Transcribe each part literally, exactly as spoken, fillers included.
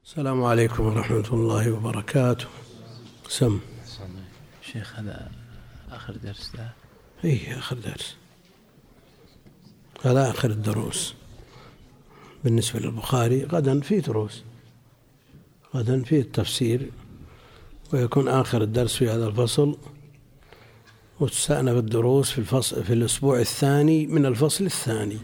السلام عليكم ورحمة الله وبركاته. سم شيخ، هذا آخر درس ده؟ إيه، آخر درس، هذا آخر الدروس بالنسبة للبخاري. غدا في دروس، غدا في التفسير، ويكون آخر الدرس في هذا الفصل، وتستأنف الدروس في الفصل في الأسبوع الثاني من الفصل الثاني.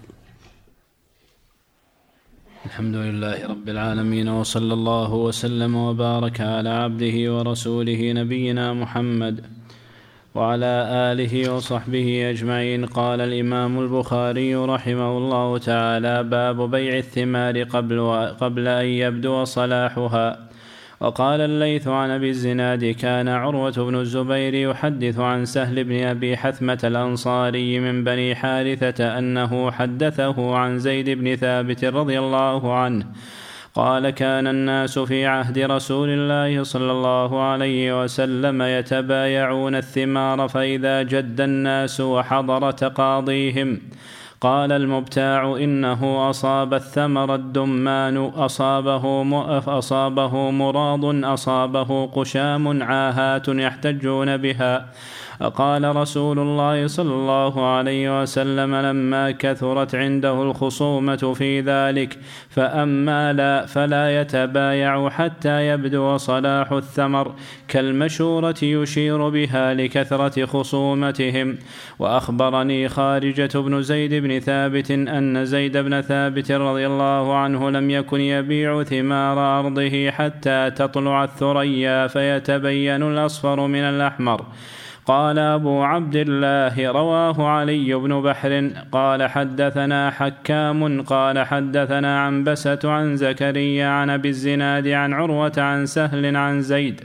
الحمد لله رب العالمين، وصلى الله وسلم وبارك على عبده ورسوله نبينا محمد وعلى آله وصحبه أجمعين. قال الإمام البخاري رحمه الله تعالى: باب بيع الثمار قبل, قبل أن يبدو صلاحها. وقال الليث عن أبي الزناد: كان عروة بن الزبير يحدث عن سهل بن أبي حثمة الأنصاري من بني حارثة أنه حدثه عن زيد بن ثابت رضي الله عنه قال: كان الناس في عهد رسول الله صلى الله عليه وسلم يتبايعون الثمار، فإذا جد الناس وحضر تقاضيهم قال المبتاع: إنه أصاب الثمر الدمان، أصابه, أصابه مراض، أصابه قشام، عاهات يحتجون بها. قال رسول الله صلى الله عليه وسلم لما كثرت عنده الخصومة في ذلك: فأما لا فلا يتبايع حتى يبدو صلاح الثمر، كالمشورة يشير بها لكثرة خصومتهم. وأخبرني خارجة بن زيد بن ثابت أن زيد بن ثابت رضي الله عنه لم يكن يبيع ثمار أرضه حتى تطلع الثريا فيتبين الأصفر من الأحمر. قال أبو عبد الله: رواه علي بن بحر قال حدثنا حكام قال حدثنا عنبسة عن زكريا عن أبي الزناد عن عروة عن سهل عن زيد.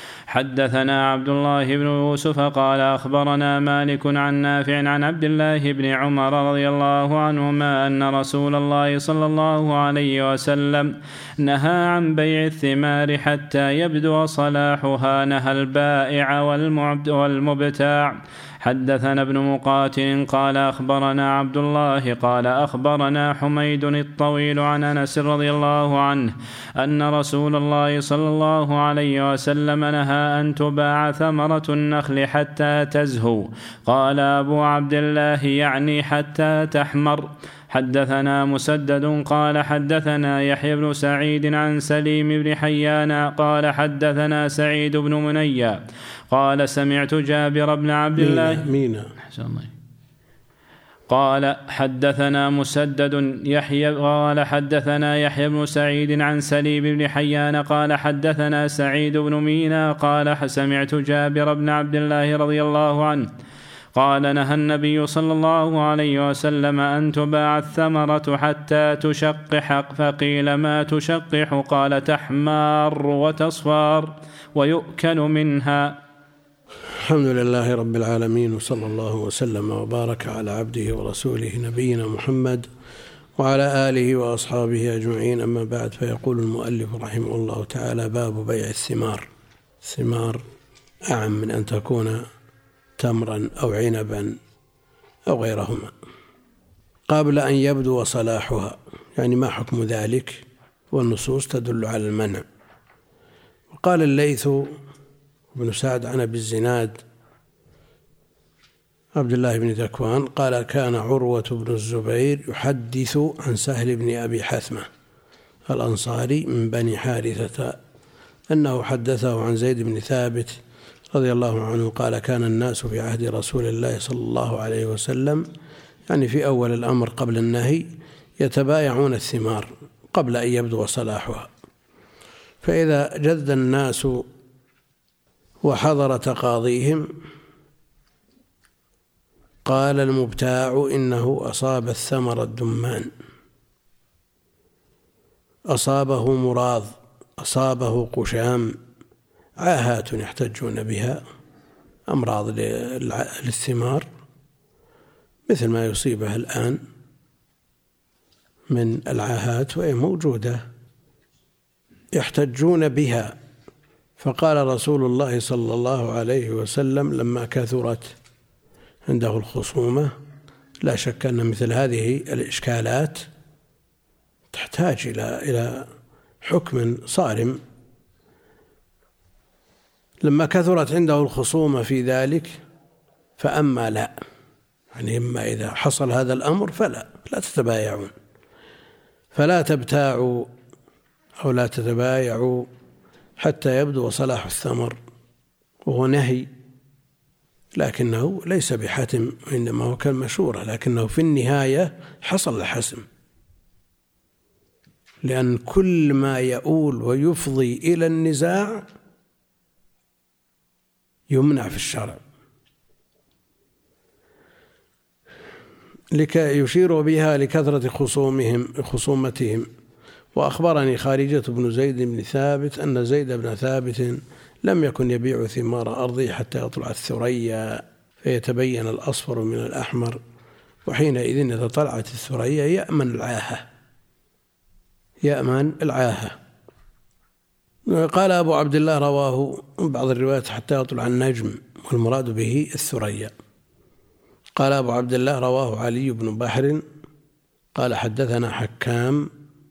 حدثنا عبد الله بن يوسف قال أخبرنا مالك عن نافع عن عبد الله بن عمر رضي الله عنهما أن رسول الله صلى الله عليه وسلم نهى عن بيع الثمار حتى يبدو صلاحها، نهى البائع والمبتاع. حدثنا ابن مقاتل قال أخبرنا عبد الله قال أخبرنا حميد الطويل عن أنس رضي الله عنه أن رسول الله صلى الله عليه وسلم نهى أن تباع ثمرة النخل حتى تزهو. قال أبو عبد الله: يعني حتى تحمر. حدثنا مسدد قال حدثنا يحيى بن سعيد عن سليم بن حيان قال حدثنا سعيد بن منيا قال سمعت جابر بن عبد الله مينا قال حدثنا مسدد يحيى قال حدثنا يحيى بن سعيد عن سليم بن حيان قال حدثنا سعيد بن مينا قال سمعت جابر بن عبد الله رضي الله عنه قال: نهى النبي صلى الله عليه وسلم أن تباع الثمرة حتى تشقح. فقيل: ما تشقح؟ قال: تحمار وتصفار ويؤكل منها. الحمد لله رب العالمين، وصلى الله وسلم وبارك على عبده ورسوله نبينا محمد وعلى آله وأصحابه أجمعين. أما بعد، فيقول المؤلف رحمه الله تعالى: باب بيع الثمار. الثمار أعم من أن تكون تمرا أو عنبا أو غيرهما. قبل أن يبدو صلاحها، يعني ما حكم ذلك؟ والنصوص تدل على المنع. وقال الليث بن سعد عن أبي الزناد عبد الله بن ذكوان قال: كان عروة بن الزبير يحدث عن سهل بن أبي حثمة الأنصاري من بني حارثة أنه حدثه عن زيد بن ثابت رضي الله عنه قال: كان الناس في عهد رسول الله صلى الله عليه وسلم، يعني في أول الأمر قبل النهي، يتبايعون الثمار قبل أن يبدو صلاحها، فإذا جد الناس وحضر تقاضيهم قال المبتاع: إنه أصاب الثمر الدمان، أصابه مراض، أصابه قشام، عاهات يحتجون بها، أمراض للثمار مثل ما يصيبها الآن من العاهات، وهي موجودة يحتجون بها. فقال رسول الله صلى الله عليه وسلم لما كثرت عنده الخصومة: لا شك أن مثل هذه الإشكالات تحتاج إلى إلى حكم صارم. لما كثرت عنده الخصومة في ذلك فأما لا، يعني إما إذا حصل هذا الأمر فلا لا تتبايعون، فلا تبتاعوا أو لا تتبايعوا حتى يبدو صلاح الثمر، وهو نهي لكنه ليس بحتم، وإنما هو كالمشورة، لكنه في النهاية حصل الحسم، لأن كل ما يؤول ويفضي إلى النزاع يمنع في الشرع. لكي يشير بها لكثرة خصومهم خصومتهم. وأخبرني خارجة بن زيد بن ثابت أن زيد بن ثابت لم يكن يبيع ثمار أرضه حتى يطلع الثريا فيتبين الأصفر من الأحمر، وحينئذ إذا طلعت الثريا يأمن العاهة يأمن العاهة. قال أبو عبد الله رواه بعض الروايات حتى يطلع النجم، والمراد به الثريا. قال أبو عبد الله رواه علي بن بحر قال حدثنا حكام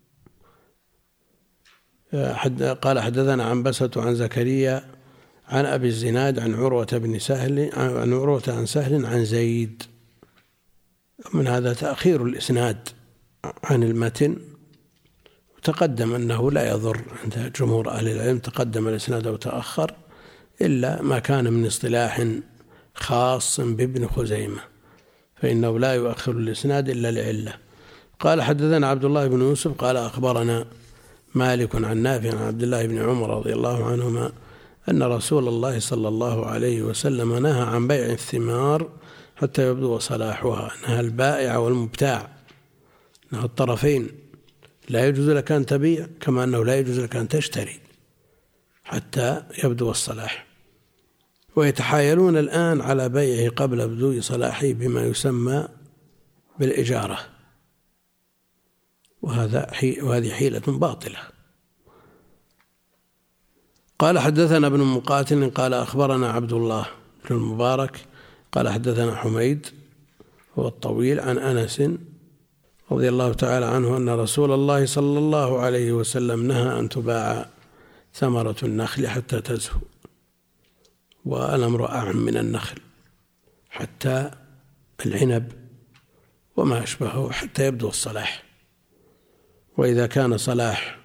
قال حدثنا عنبسة عن زكريا عن أبي الزناد عن عروة بن سهل عن عروة عن سهل عن زيد. من هذا تأخير الإسناد عن المتن، تقدم أنه لا يضر عند جمهور أهل العلم تقدم الإسناد أو تأخر، إلا ما كان من اصطلاح خاص بابن خزيمة فإنه لا يؤخر الإسناد إلا لعلة. قال حدثنا عبد الله بن يوسف قال أخبرنا مالك عن نافع عن عبد الله بن عمر رضي الله عنهما أن رسول الله صلى الله عليه وسلم نهى عن بيع الثمار حتى يبدو صلاحها، نهى البائع والمبتاع، نهى الطرفين، لا يجوز لك أن تبيع كما أنه لا يجوز لك أن تشتري حتى يبدو الصلاح. ويتحايلون الآن على بيعه قبل بدو صلاحه بما يسمى بالإجارة، وهذا وهذه حيلة باطلة. قال حدثنا ابن مقاتل قال أخبرنا عبد الله بن المبارك قال حدثنا حميد هو الطويل عن أنس رضي الله تعالى عنه أن رسول الله صلى الله عليه وسلم نهى أن تباع ثمرة النخل حتى تزهو، والأمر أعم من النخل، حتى العنب وما أشبهه حتى يبدو الصلاح. وإذا كان صلاح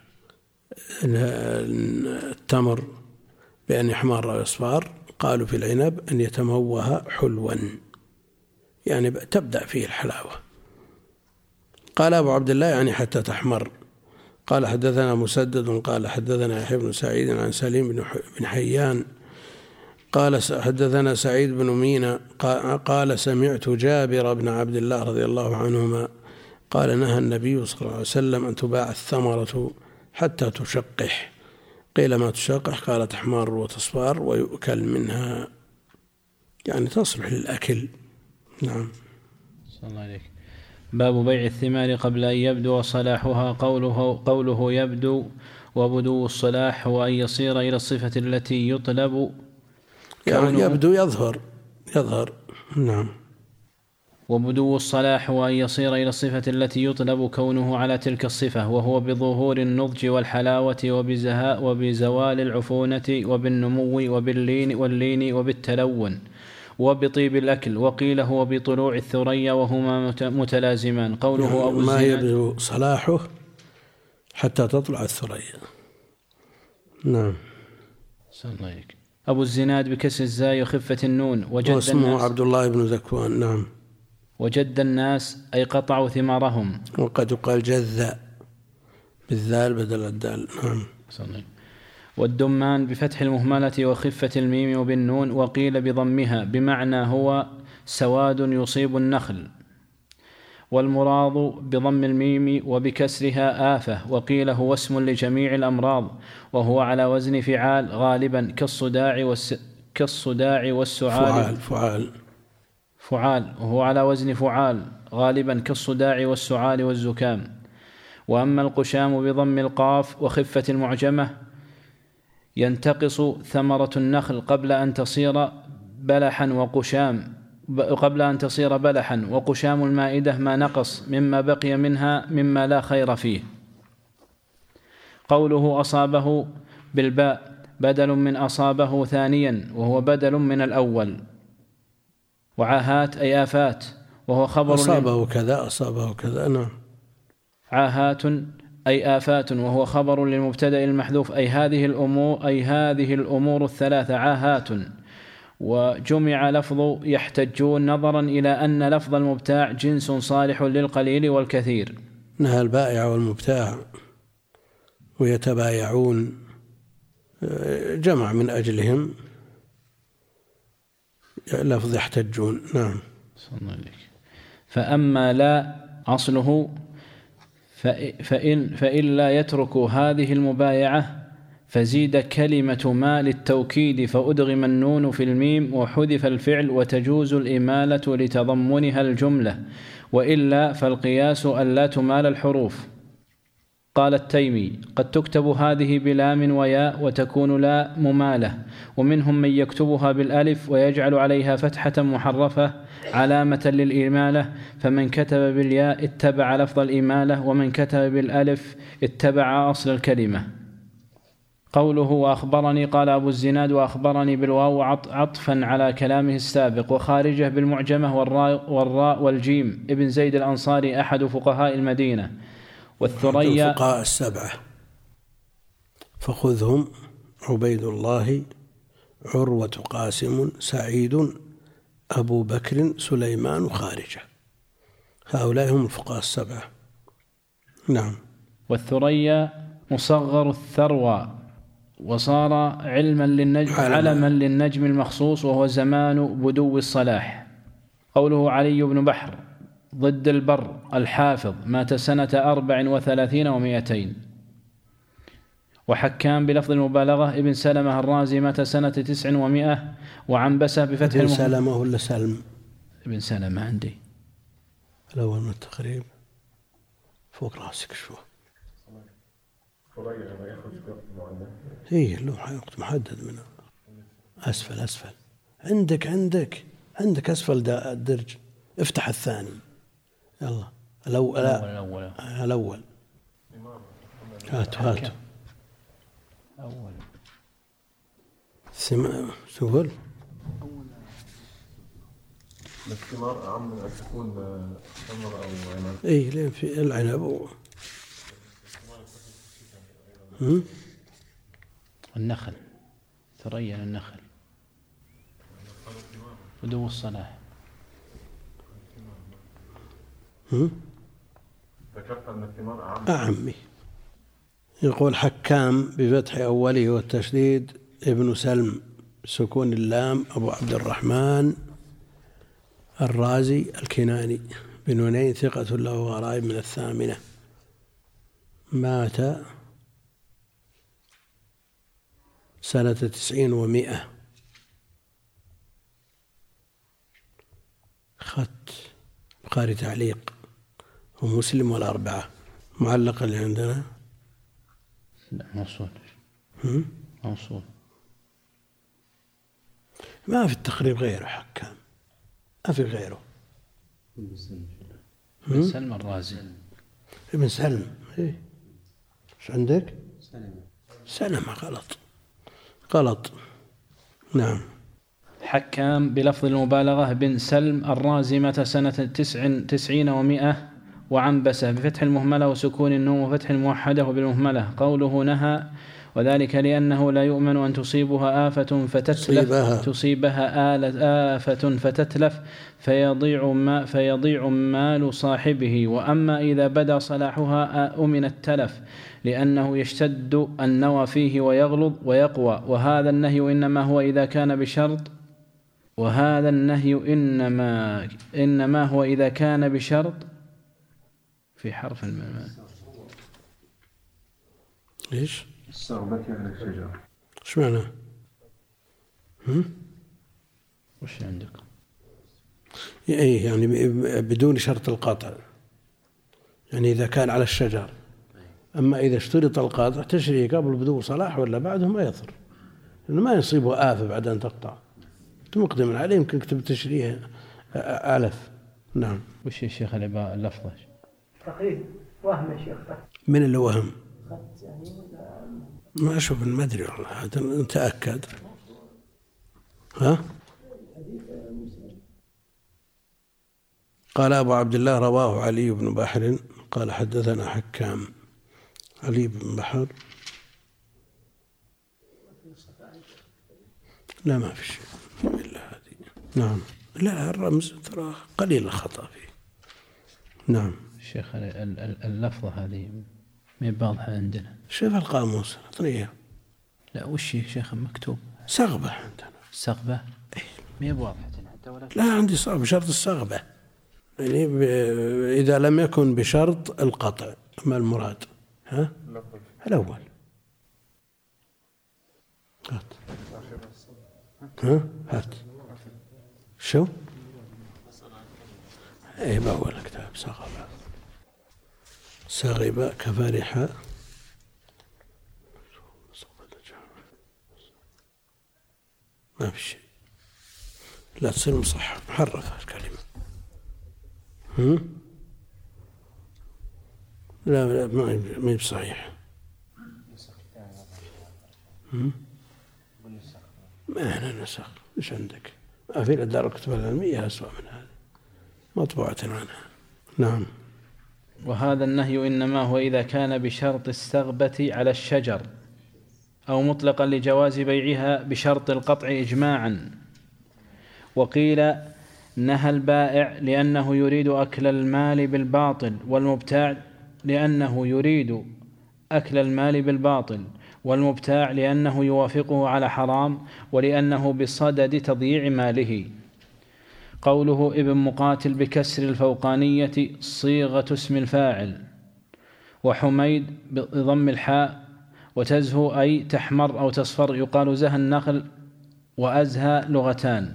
التمر بأن يحمر أو يصفر، قالوا في العنب أن يتموه حلوا، يعني تبدأ فيه الحلاوة. قال أبو عبد الله يعني حتى تحمر. قال حدثنا مسدد قال حدثنا يحيى بن سعيد عن سليم بن حيان قال حدثنا سعيد بن مينا قال سمعت جابر بن عبد الله رضي الله عنهما قال نهى النبي صلى الله عليه وسلم أن تباع الثمرة حتى تشقح. قيل ما تشقح؟ قال تحمر وتصفار ويؤكل منها، يعني تصلح للأكل. نعم. صلى الله عليك. باب بيع الثمار قبل أن يبدو صلاحها. قوله, قوله يبدو وبدو الصلاح هو أن يصير إلى الصفة التي يطلب، يعني يبدو يظهر يظهر نعم. وبدو الصلاح هو أن يصير إلى الصفة التي يطلب كونه على تلك الصفة، وهو بظهور النضج والحلاوة وبزهاء وبزوال العفونة وبالنمو وباللين واللين وبالتلون وبطيب الأكل. وقيل هو بطلوع الثريا وهما متلازمان. قوله يعني أبو ما يبدو صلاحه حتى تطلع الثريا. نعم. أبو الزناد بكسر الزاي وخفة النون. وجد واسمه الناس عبد الله بن ذكوان. نعم. وجد الناس أي قطعوا ثمارهم. وقد يقال جذ بالذال بدل الدال. نعم. والدمان بفتح المهملة وخفة الميم وبالنون. وقيل بضمها بمعنى هو سواد يصيب النخل، والمراض بضم الميم وبكسرها آفة. وقيل هو اسم لجميع الأمراض، وهو على وزن فعال غالبا كالصداع والس... كالصداع والسعال. فعال فعال فعال وهو على وزن فعال غالبا كالصداع والسعال والزكام. وأما القشام بضم القاف وخفة المعجمة ينتقص ثمرة النخل قبل أن تصير بلحا وقشام قبل أن تصير بلحا وقشام المائدة ما نقص مما بقي منها مما لا خير فيه. قوله أصابه بالباء بدل من أصابه ثانيا وهو بدل من الأول. وعاهات أي آفات وهو خبر أصابه كذا أصابه كذا. نعم. عاهات أي آفات وهو خبر للمبتدأ المحذوف أي هذه الأمور أي هذه الأمور الثلاثة عاهات. وجمع لفظ يحتجون نظرا إلى أن لفظ المبتاع جنس صالح للقليل والكثير. نهى البائع والمبتاع ويتبايعون جمع من أجلهم لفظ يحتجون. نعم. فأما لا أصله فإن, فإن لا يترك هذه المبايعة فزيد كلمة ما للتوكيد فأدغم النون في الميم وحذف الفعل وتجوز الإمالة لتضمنها الجملة وإلا فالقياس أن لا تمال الحروف. قال التيمي قد تكتب هذه بلام وياء وتكون لا ممالة ومنهم من يكتبها بالألف ويجعل عليها فتحة محرفة علامة للإمالة فمن كتب بالياء اتبع لفظ الإمالة ومن كتب بالألف اتبع أصل الكلمة. قوله وأخبرني قال أبو الزناد وأخبرني بالواو عطفا على كلامه السابق وخارجه بالمعجمة والراء, والراء والجيم ابن زيد الأنصاري أحد فقهاء المدينة. والثريا الفقهاء السبعة فخذهم عبيد الله عروة قاسم سعيد أبو بكر سليمان خارجة. هؤلاء هم الفقهاء السبعة. نعم. والثريا مصغر الثروى وصار علما للنجم علما للنجم المخصوص وهو زمان بدو الصلاح. قوله علي بن بحر ضد البر الحافظ مات سنة أربع وثلاثين ومئتين. وحكام بلفظ المبالغة ابن سلمة الرازي مات سنة تسع ومئة وعنبسة بفتح ابن سلمة ولا سلم؟ ابن سلمة عندي الأول من التقريب فوق راسك شو إيه له وقت محدد منه. أسفل أسفل عندك عندك عندك أسفل الدرج افتح الثاني يلا الأول الأول الأول هاتوا هاتوا أول سمع سهول. الثمار أعم من أن تكون ثمر أو عنب. إيه لين في العنب و... النخل ثريا النخل بدو الصلاح. ذكرت أن الثمار أعم. أعمي. يقول حكام بفتح أوله والتشديد ابن سلم سكون اللام أبو عبد الرحمن الرازي الكناني بنونين ثقة له غرائب من الثامنة مات سنة تسعين ومئة. خط بخاري تعليق ومسلم والأربعة. معلق اللي عندنا لا موصول موصول ما في التقريب غيره حكام ما في غيره. ابن سلم الرازي ابن سلم ايه ايش عندك؟ سلمة سلمة غلط غلط. نعم. حكام بلفظ المبالغة بن سلم الرازي متى سنة تسع تسعين ومئة وعنبسة بفتح المهملة وسكون النون وفتح الموحدة وبالمهملة. قوله نهى وذلك لأنه لا يؤمن أن تصيبها آفة فتتلف تصيبها, تصيبها آلة آفة فتتلف فيضيع ما فيضيع مال صاحبه. وأما إذا بدا صلاحها أمن التلف لأنه يشتد النوى فيه ويغلظ ويقوى. وهذا النهي إنما هو إذا كان بشرط وهذا النهي إنما إنما هو إذا كان بشرط في حرف الماء. ليش؟ الصعوبة على الشجرة. ايش معنى؟ هم؟ وش عندك؟ ايه يعني بدون شرط القطع، يعني إذا كان على الشجر. أما إذا اشترط القطع تشريه قبل بدو صلاح ولا بعده ما يضر، لأنه ما يصيبه آفة بعد أن تقطع. مقدم عليه يمكن تكتب تشريه ألف. نعم. وش يا شيخ اللفظة؟ تقريب وهم يا شيخ. من اللي وهم؟ يعني ما أشوف، ما أدري والله، هذا نتأكد. ها؟ قال أبو عبد الله رواه علي بن بحر قال حدثنا حكام. علي بن بحر لا، ما في شيء إلا هذه. نعم. لا، الرمز ترى قليل الخطأ فيه. نعم. شيخ اللفظة هذه ما واضحة عندنا. شوف القاموس اعطنيها. لا، وش يا شيخ مكتوب؟ سغبة عندنا. سغبة؟ ما واضحة عندنا. لا، عندي صعب بشرط السغبة، يعني إذا لم يكن بشرط القطع. ما المراد؟ ها؟ الأول. هات. ها؟ هات. شو؟ ايه، بأول كتاب سغبة. سغبة كفرحة. ما في شيء. لا تصير مصحف، محرفة الكلمة. هم؟ لا لا، ما هي بصحيح. هم؟ ما أنا نسخ. إيش عندك؟ ما في الدار الكتب العلمية أسوأ من هذا، مطبوعة عنها. نعم. وهذا النهي إنما هو إذا كان بشرط السغبة على الشجر، أو مطلقا لجواز بيعها بشرط القطع إجماعا. وقيل نهى البائع لأنه يريد أكل المال بالباطل، والمبتاع لأنه يريد أكل المال بالباطل، والمبتاع لأنه يوافقه على حرام، ولأنه بصدد تضييع ماله. قوله ابن مقاتل بكسر الفوقانية صيغة اسم الفاعل، وحميد بضم الحاء، وتزهو أي تحمر أو تصفر، يقال زهى النخل وأزهى لغتان.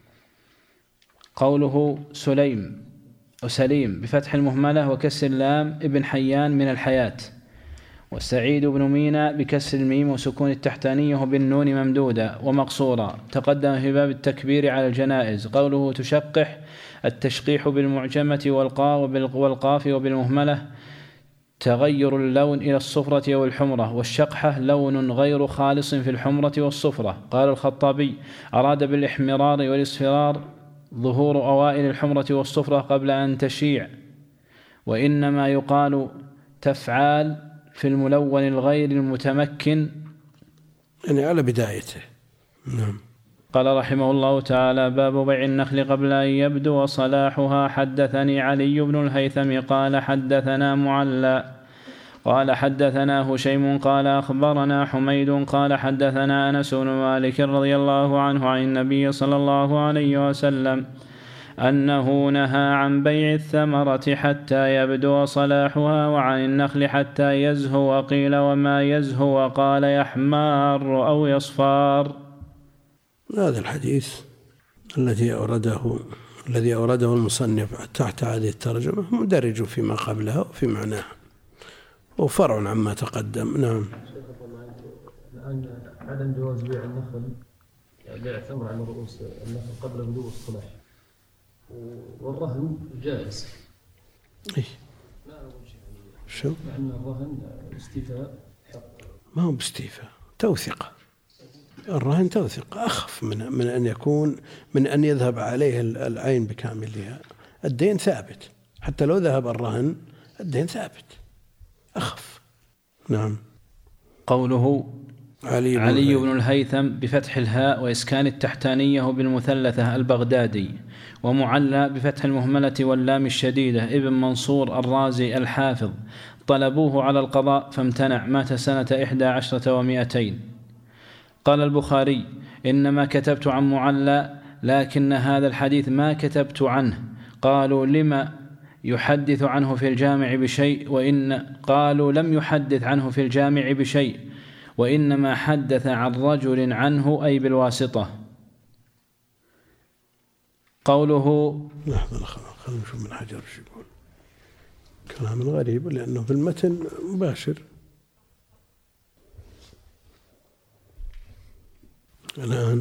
قوله سليم وسليم بفتح المهملة وكسر اللام ابن حيان من الحياة. والسعيد بن مينا بكسر الميم وسكون التحتانية بالنون ممدودة ومقصورة، تقدم في باب التكبير على الجنائز. قوله تشقح التشقيح بالمعجمة والقاء والقاف وبالمهملة تغير اللون إلى الصفرة أو الحمرة، والشقحة لون غير خالص في الحمرة والصفرة. قال الخطابي أراد بالإحمرار والإصفرار ظهور أوائل الحمرة والصفرة قبل أن تشيع، وإنما يقال تفعال في الملون الغير المتمكن، يعني على بدايته. نعم. قال رحمه الله تعالى باب بيع النخل قبل أن يبدو صلاحها. حدثني علي بن الهيثم قال حدثنا معلى قال حدثنا هشيم قال أخبرنا حميد قال حدثنا أنس بن مالك رضي الله عنه عن النبي صلى الله عليه وسلم أنه نهى عن بيع الثمرة حتى يبدو صلاحها، وعن النخل حتى يزهو. وقيل وما يزهو؟ قال يحمار أو يصفار. هذا الحديث الذي أورده الذي أورده المصنف تحت هذه الترجمة مدرج فيما قبلها وفي معناها، وفرع عما تقدم. نعم. الآن عدم جواز بيع النخل، بيع الثمر على رؤوس النخل قبل بدو الصلاح، والرهن جائز. إيه؟ شو؟ مع أن الرهن استيفاء حق. ما هو باستيفاء، توثيقة. الرهن توثيقة أخف من من أن يكون من أن يذهب عليه العين بكاملها. الدين ثابت، حتى لو ذهب الرهن الدين ثابت، أخف. نعم. قوله علي بن, علي بن الهيثم بفتح الهاء وإسكان التحتانية بالمثلثة البغدادي، ومعلى بفتح المهملة واللام الشديدة ابن منصور الرازي الحافظ. طلبوه على القضاء فامتنع، مات سنة إحدى عشرة ومئتين. قال البخاري إنما كتبت عن معلى، لكن هذا الحديث ما كتبت عنه. قالوا لما يحدث عنه في الجامع بشيء؟ وإن قالوا لم يحدث عنه في الجامع بشيء، وإنما حدث عن رجل عنه أي بالواسطة. قوله لحظة خلنا نشوف من حجر شو يقول. كلام غريب لأنه في المتن مباشر. الآن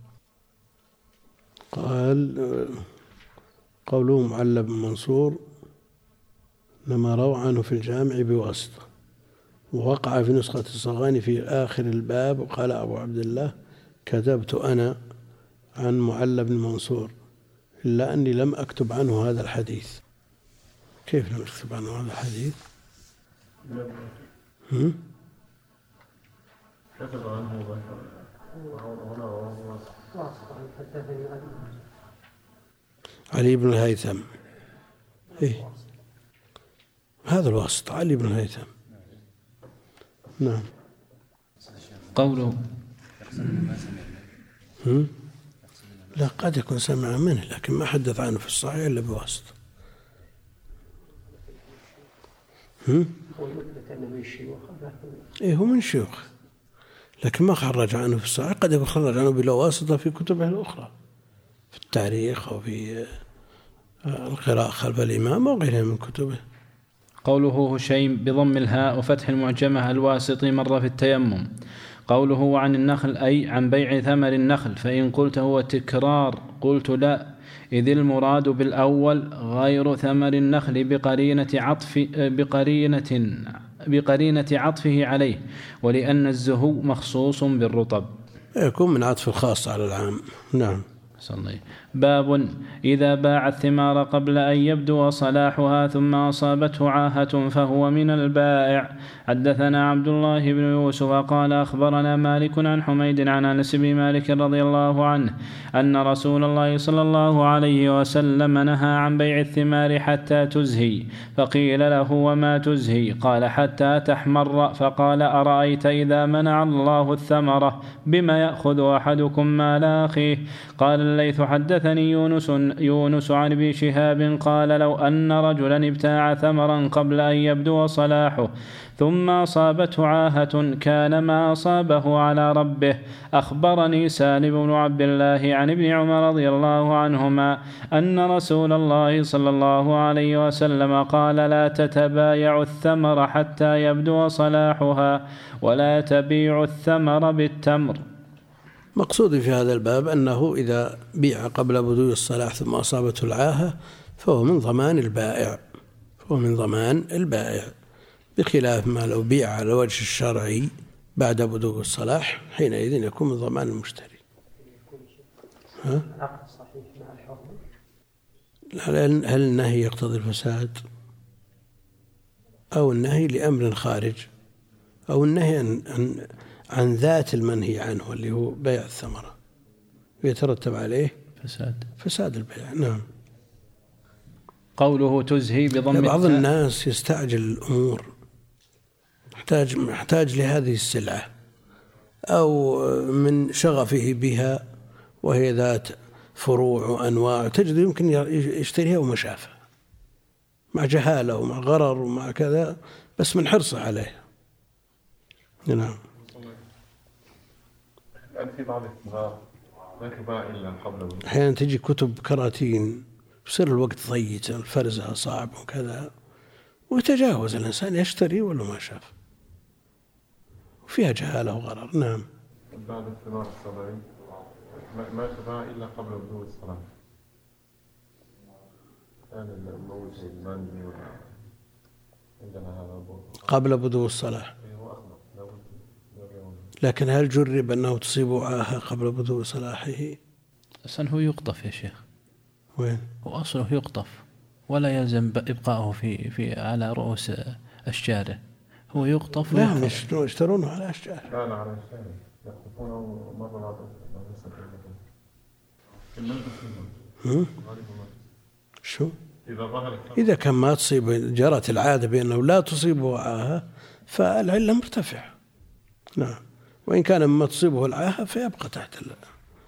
قال قوله معلى بن منصور لما روى عنه في الجامع بواسطة، ووقع في نسخة الصغاني في آخر الباب. وقال أبو عبد الله: كتبت أنا عن معل بن منصور إلا أني لم أكتب عنه هذا الحديث. كيف لم أكتب عنه هذا الحديث؟ هم؟ كتب عنه علي بن الهيثم. إيه؟ هذا الواسط علي بن الهيثم. نعم. قوله هم؟ لا، قد يكون سمع منه لكن ما حدث عنه في الصحيح إلا بواسطة. هم؟ إيه هو من شيوخ لكن ما خرج عنه في الصحيح. قد يكون خرج عنه بلا واسطة في كتبه الأخرى في التاريخ أو في القراءة خلف الإمام أو غيرها من كتبه. قوله هشيم بضم الهاء وفتح المعجمة الواسطي مر في التيمم. قوله عن النخل أي عن بيع ثمر النخل، فإن قلت هو تكرار قلت لا، إذ المراد بالأول غير ثمر النخل بقرينة عطف بقرينة بقرينة عطفه عليه، ولأن الزهو مخصوص بالرطب يكون من عطف الخاص على العام. نعم. صلي. باب إذا باع الثمار قبل أن يبدو صلاحها ثم أصابته عاهة فهو من البائع. حدثنا عبد الله بن يوسف قال أخبرنا مالك عن حميد عن أنس بن مالك رضي الله عنه أن رسول الله صلى الله عليه وسلم نهى عن بيع الثمار حتى تزهي، فقيل له وما تزهي؟ قال حتى تحمر، فقال أرأيت إذا منع الله الثمرة بما يأخذ أحدكم مال أخيه؟ قال الليث حدثني يونس, يونس عن ابن شهاب قال لو أن رجلا ابتاع ثمرا قبل أن يبدو صلاحه ثم أصابته عاهة كان ما أصابه على ربه. أخبرني سالم بن عبد الله عن ابن عمر رضي الله عنهما أن رسول الله صلى الله عليه وسلم قال لا تتبايع الثمر حتى يبدو صلاحها ولا تبيع الثمر بالتمر. مقصودي في هذا الباب أنه إذا بيع قبل بدو الصلاح ثم أصابته العاهة فهو من ضمان البائع فهو من ضمان البائع بخلاف ما لو بيع على الوجه الشرعي بعد بدو الصلاح حينئذ يكون من ضمان المشتري. ها؟ هل النهي يقتضي الفساد أو النهي لأمر خارج أو النهي عن, عن, عن ذات المنهي عنه اللي هو بيع الثمرة ويترتب عليه فساد فساد البيع. نعم. قوله تزهي بضم بعض الناس يستعجل الأمور، محتاج محتاج لهذه السلعة أو من شغفه بها وهي ذات فروع وأنواع، تجد يمكن يشتريها وما شافها مع جهالة ومع غرر ومع كذا بس من حرصه عليها. نعم. في بعض الثمار لا تباع إلا قبل. أحيانا تجي كتب كراتين يصير الوقت ضيق الفرزها صعب وكذا ويتجاوز الإنسان يشتري ولا ما شاف وفيها جهالة وغرر. نعم. بعض الثمار الصغيرة ما تباع إلا قبل بدو الصلاة. كان الموز والمانجي عندنا هذا قبل بدو الصلاة. لكن هل جرب أنه تصيب عاهة قبل بدو صلاحه؟ أصلا هو يقطف يا شيخ. وين؟ هو أصله يقطف ولا يلزم إبقاءه في في على رؤوس أشجاره، هو يقطف. لا يشترونه على أشجار. لا لا على أشجار يقطفونه مرة واحدة. شو؟ إذا كان ما تصيب جرت العادة بأنه لا تصيبه عاهة فالعلة مرتفعة. نعم. وإن كان ما تصيبه العاهة فيبقى تحت الله.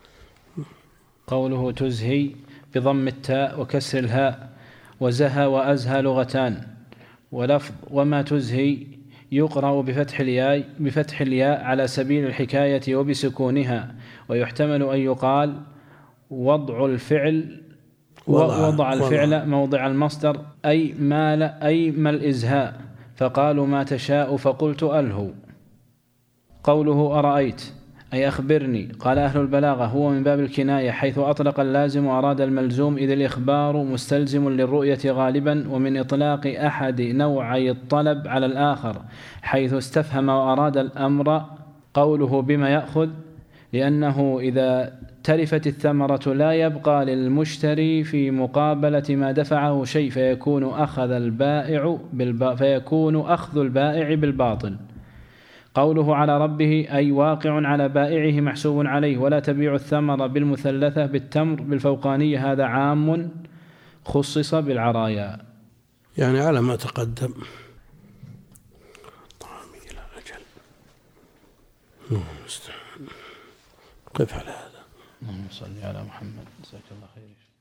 قوله تزهي بضم التاء وكسر الهاء، وزهى وأزهى لغتان، ولفظ وما تزهي يقرأ بفتح الياء بفتح الياء على سبيل الحكاية وبسكونها، ويحتمل أن يقال وضع الفعل وضع, وضع الفعل وضع. موضع المصدر أي مال أي ما الإزهاء، فقالوا ما تشاء فقلت ألهو. قوله أرأيت أي أخبرني. قال أهل البلاغة هو من باب الكناية، حيث أطلق اللازم وأراد الملزوم، إذ الإخبار مستلزم للرؤية غالبا، ومن إطلاق أحد نوعي الطلب على الآخر، حيث استفهم وأراد الأمر قوله بما يأخذ، لأنه إذا تلفت الثمرة لا يبقى للمشتري في مقابلة ما دفعه شيء، فيكون أخذ البائع بالب... فيكون أخذ البائع بالباطل. قوله على ربه أي واقع على بائعه محسوب عليه، ولا تبيع الثمر بالمثلثة بالتمر بالفوقانية، هذا عام خصص بالعرايا. يعني على ما تقدم. طعامي إلى أجل. قف على هذا. اللهم صل على محمد. جزاك الله خير.